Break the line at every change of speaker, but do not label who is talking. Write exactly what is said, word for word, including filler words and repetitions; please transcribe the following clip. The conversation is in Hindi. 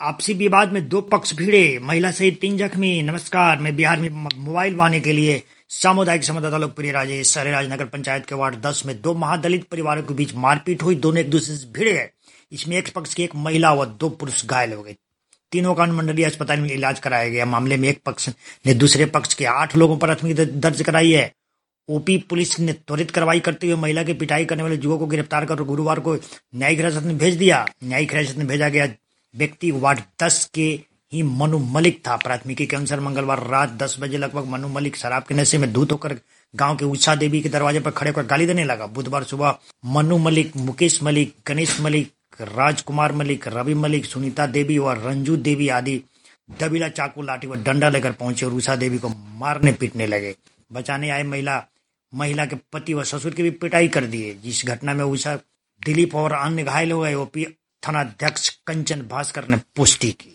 आपसी विवाद में दो पक्ष भिड़े, महिला सहित तीन जख्मी। नमस्कार, मैं बिहार में मोबाइल वाने के लिए सामुदायिक संवाददाता लोकप्रिय राजेश। सरेराज नगर पंचायत के वार्ड दस में दो महादलित परिवारों के बीच मारपीट हुई। दोनों एक दूसरे से भिड़ गए। इसमें एक पक्ष की एक महिला व दो पुरुष घायल हो गए। तीनों का अनुमंडलीय अस्पताल में इलाज कराया गया। मामले में एक पक्ष ने दूसरे पक्ष के आठ लोगों पर प्राथमिकी दर्ज कराई है। ओपी पुलिस ने त्वरित कार्रवाई करते हुए महिला की पिटाई करने वाले युवक को गिरफ्तार कर गुरुवार को न्यायिक हिरासत में भेज दिया। न्यायिक हिरासत में भेजा गया व्यक्ति वार्ड दस के ही मनु मलिक था। प्राथमिकी के अनुसार मंगलवार रात दस बजे लगभग मनु मलिक शराब के नशे में धुत होकर गांव के उषा देवी के दरवाजे पर खड़े होकर गाली देने लगा। बुधवार सुबह मनु मलिक, मुकेश मलिक, गणेश मलिक, राजकुमार मलिक, रवि मलिक, सुनीता देवी और रंजू देवी आदि दबीला, चाकू, लाठी व डंडा लेकर पहुंचे और उषा देवी को मारने पीटने लगे। बचाने आए महिला महिला के पति व ससुर की भी पिटाई कर दी है। जिस घटना में उषा, दिलीप और अन्य घायल हो गए। ओपी थानाध्यक्ष कंचन भास्कर ने पुष्टि की।